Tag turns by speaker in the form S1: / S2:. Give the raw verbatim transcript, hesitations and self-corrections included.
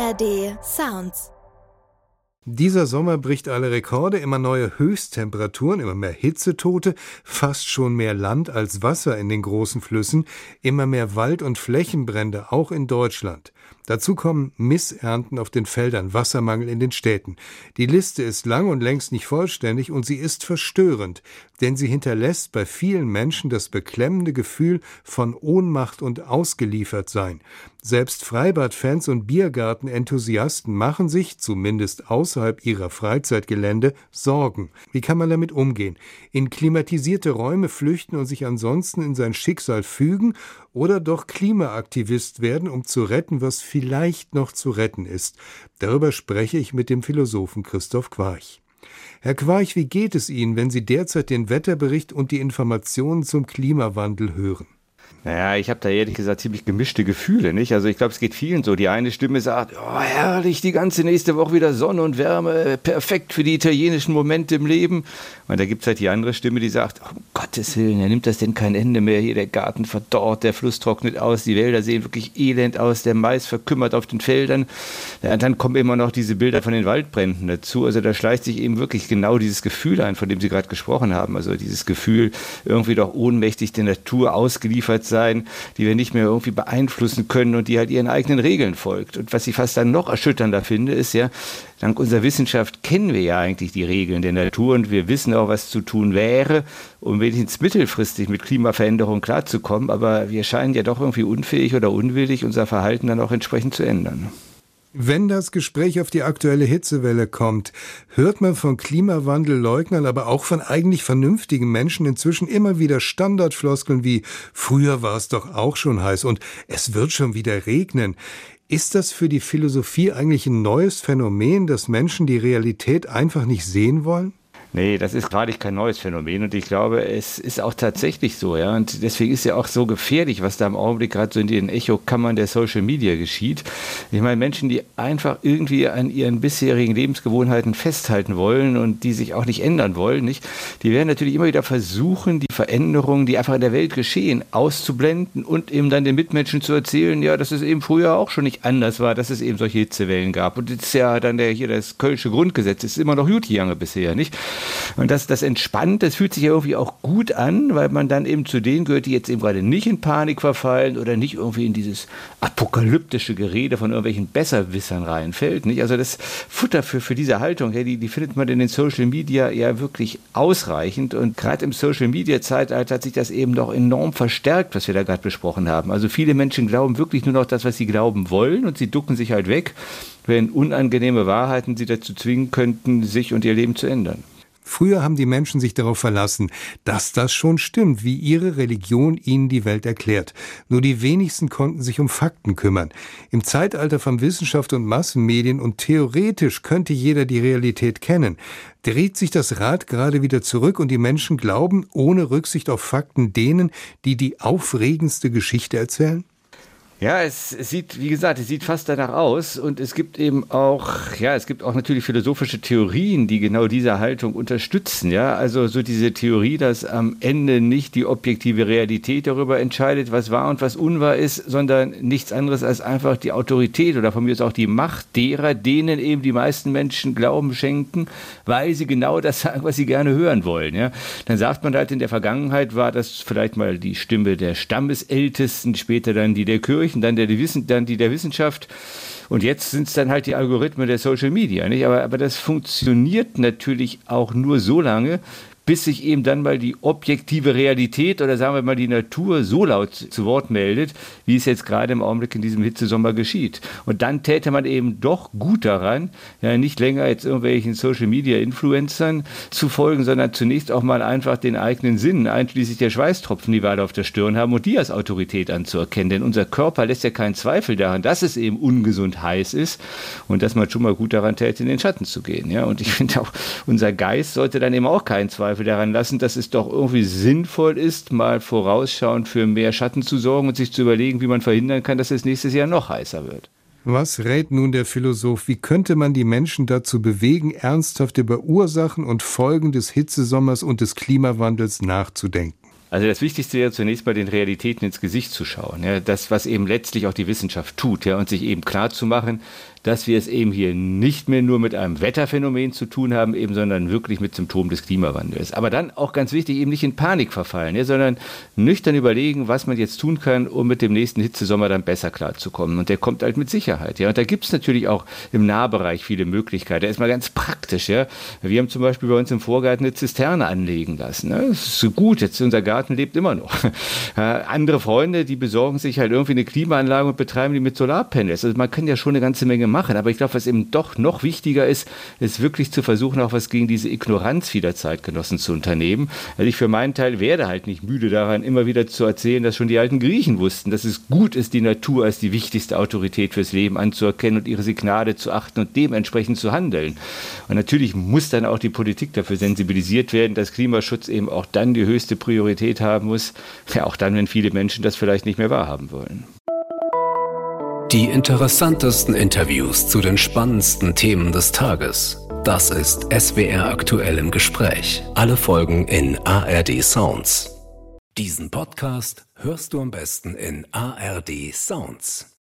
S1: R D Sounds.
S2: Dieser Sommer bricht alle Rekorde, immer neue Höchsttemperaturen, immer mehr Hitzetote, fast schon mehr Land als Wasser in den großen Flüssen, immer mehr Wald- und Flächenbrände, auch in Deutschland. Dazu kommen Missernten auf den Feldern, Wassermangel in den Städten. Die Liste ist lang und längst nicht vollständig und sie ist verstörend, denn sie hinterlässt bei vielen Menschen das beklemmende Gefühl von Ohnmacht und Ausgeliefertsein. Selbst Freibadfans und Biergartenenthusiasten machen sich, zumindest außerhalb ihrer Freizeitgelände, Sorgen. Wie kann man damit umgehen? In klimatisierte Räume flüchten und sich ansonsten in sein Schicksal fügen oder doch Klimaaktivist werden, um zu retten, was vielleicht noch zu retten ist? Darüber spreche ich mit dem Philosophen Christoph Quarch. Herr Quarch, wie geht es Ihnen, wenn Sie derzeit den Wetterbericht und die Informationen zum Klimawandel hören?
S3: Naja, ich habe da ehrlich gesagt ziemlich gemischte Gefühle, nicht? Also ich glaube, es geht vielen so. Die eine Stimme sagt, oh herrlich, die ganze nächste Woche wieder Sonne und Wärme, perfekt für die italienischen Momente im Leben. Und da gibt es halt die andere Stimme, die sagt, um Gottes Willen, ja, nimmt das denn kein Ende mehr? Hier der Garten verdorrt, der Fluss trocknet aus, die Wälder sehen wirklich elend aus, der Mais verkümmert auf den Feldern. Ja, und dann kommen immer noch diese Bilder von den Waldbränden dazu. Also da schleicht sich eben wirklich genau dieses Gefühl ein, von dem Sie gerade gesprochen haben. Also dieses Gefühl, irgendwie doch ohnmächtig der Natur ausgeliefert sein, die wir nicht mehr irgendwie beeinflussen können und die halt ihren eigenen Regeln folgt. Und was ich fast dann noch erschütternder finde, ist ja, dank unserer Wissenschaft kennen wir ja eigentlich die Regeln der Natur und wir wissen auch, was zu tun wäre, um wenigstens mittelfristig mit Klimaveränderung klarzukommen, aber wir scheinen ja doch irgendwie unfähig oder unwillig, unser Verhalten dann auch entsprechend zu ändern.
S2: Wenn das Gespräch auf die aktuelle Hitzewelle kommt, hört man von Klimawandelleugnern, aber auch von eigentlich vernünftigen Menschen inzwischen immer wieder Standardfloskeln wie „Früher war es doch auch schon heiß" und „Es wird schon wieder regnen". Ist das für die Philosophie eigentlich ein neues Phänomen, dass Menschen die Realität einfach nicht sehen wollen?
S3: Nee, das ist gerade kein neues Phänomen und ich glaube, es ist auch tatsächlich so, ja, und deswegen ist ja auch so gefährlich, was da im Augenblick gerade so in den Echokammern der Social Media geschieht. Ich meine, Menschen, die einfach irgendwie an ihren bisherigen Lebensgewohnheiten festhalten wollen und die sich auch nicht ändern wollen, nicht, die werden natürlich immer wieder versuchen, die Veränderungen, die einfach in der Welt geschehen, auszublenden und eben dann den Mitmenschen zu erzählen, ja, dass es eben früher auch schon nicht anders war, dass es eben solche Hitzewellen gab. Und jetzt ist ja dann der, hier das Kölsche Grundgesetz, ist immer noch gut gegangen bisher, nicht? Und das, das entspannt, das fühlt sich ja irgendwie auch gut an, weil man dann eben zu denen gehört, die jetzt eben gerade nicht in Panik verfallen oder nicht irgendwie in dieses apokalyptische Gerede von irgendwelchen Besserwissern reinfällt. Nicht? Also das Futter für, für diese Haltung, ja, die, die findet man in den Social Media ja wirklich ausreichend. Und gerade im Social Media Zeitalter hat sich das eben doch enorm verstärkt, was wir da gerade besprochen haben. Also viele Menschen glauben wirklich nur noch das, was sie glauben wollen und sie ducken sich halt weg, wenn unangenehme Wahrheiten sie dazu zwingen könnten, sich und ihr Leben zu ändern.
S2: Früher haben die Menschen sich darauf verlassen, dass das schon stimmt, wie ihre Religion ihnen die Welt erklärt. Nur die wenigsten konnten sich um Fakten kümmern. Im Zeitalter von Wissenschaft und Massenmedien und theoretisch könnte jeder die Realität kennen, dreht sich das Rad gerade wieder zurück und die Menschen glauben, ohne Rücksicht auf Fakten, denen, die die aufregendste Geschichte erzählen?
S3: Ja, es, es sieht, wie gesagt, es sieht fast danach aus und es gibt eben auch, ja, es gibt auch natürlich philosophische Theorien, die genau diese Haltung unterstützen, ja, also so diese Theorie, dass am Ende nicht die objektive Realität darüber entscheidet, was wahr und was unwahr ist, sondern nichts anderes als einfach die Autorität oder von mir aus auch die Macht derer, denen eben die meisten Menschen Glauben schenken, weil sie genau das sagen, was sie gerne hören wollen, ja. Dann sagt man halt, in der Vergangenheit war das vielleicht mal die Stimme der Stammesältesten, später dann die der Kirche, dann, der, dann die der Wissenschaft und jetzt sind es dann halt die Algorithmen der Social Media, nicht? Aber, aber das funktioniert natürlich auch nur so lange, bis sich eben dann mal die objektive Realität oder sagen wir mal die Natur so laut zu Wort meldet, wie es jetzt gerade im Augenblick in diesem Hitzesommer geschieht. Und dann täte man eben doch gut daran, ja, nicht länger jetzt irgendwelchen Social-Media-Influencern zu folgen, sondern zunächst auch mal einfach den eigenen Sinn, einschließlich der Schweißtropfen, die wir alle auf der Stirn haben, und die als Autorität anzuerkennen. Denn unser Körper lässt ja keinen Zweifel daran, dass es eben ungesund heiß ist und dass man schon mal gut daran täte, in den Schatten zu gehen. Ja? Und ich finde auch, unser Geist sollte dann eben auch keinen Zweifel daran lassen, dass es doch irgendwie sinnvoll ist, mal vorausschauend für mehr Schatten zu sorgen und sich zu überlegen, wie man verhindern kann, dass es nächstes Jahr noch heißer wird.
S2: Was rät nun der Philosoph? Wie könnte man die Menschen dazu bewegen, ernsthaft über Ursachen und Folgen des Hitzesommers und des Klimawandels nachzudenken?
S3: Also das Wichtigste wäre zunächst mal den Realitäten ins Gesicht zu schauen. Ja, das, was eben letztlich auch die Wissenschaft tut, ja, und sich eben klar zu machen, dass wir es eben hier nicht mehr nur mit einem Wetterphänomen zu tun haben, eben, sondern wirklich mit Symptomen des Klimawandels. Aber dann auch ganz wichtig, eben nicht in Panik verfallen, ja, sondern nüchtern überlegen, was man jetzt tun kann, um mit dem nächsten Hitzesommer dann besser klarzukommen. Und der kommt halt mit Sicherheit. Ja. Und da gibt es natürlich auch im Nahbereich viele Möglichkeiten. Erstmal ganz praktisch. Ja. Wir haben zum Beispiel bei uns im Vorgarten eine Zisterne anlegen lassen. Ne. Das ist so gut, jetzt unser Garten lebt immer noch. Ja, andere Freunde, die besorgen sich halt irgendwie eine Klimaanlage und betreiben die mit Solarpanels. Also man kann ja schon eine ganze Menge machen. Aber ich glaube, was eben doch noch wichtiger ist, ist wirklich zu versuchen, auch was gegen diese Ignoranz vieler Zeitgenossen zu unternehmen. Also ich für meinen Teil werde halt nicht müde daran, immer wieder zu erzählen, dass schon die alten Griechen wussten, dass es gut ist, die Natur als die wichtigste Autorität fürs Leben anzuerkennen und ihre Signale zu achten und dementsprechend zu handeln. Und natürlich muss dann auch die Politik dafür sensibilisiert werden, dass Klimaschutz eben auch dann die höchste Priorität haben muss, ja auch dann, wenn viele Menschen das vielleicht nicht mehr wahrhaben wollen.
S1: Die interessantesten Interviews zu den spannendsten Themen des Tages. Das ist S W R aktuell im Gespräch. Alle Folgen in A R D Sounds. Diesen Podcast hörst du am besten in A R D Sounds.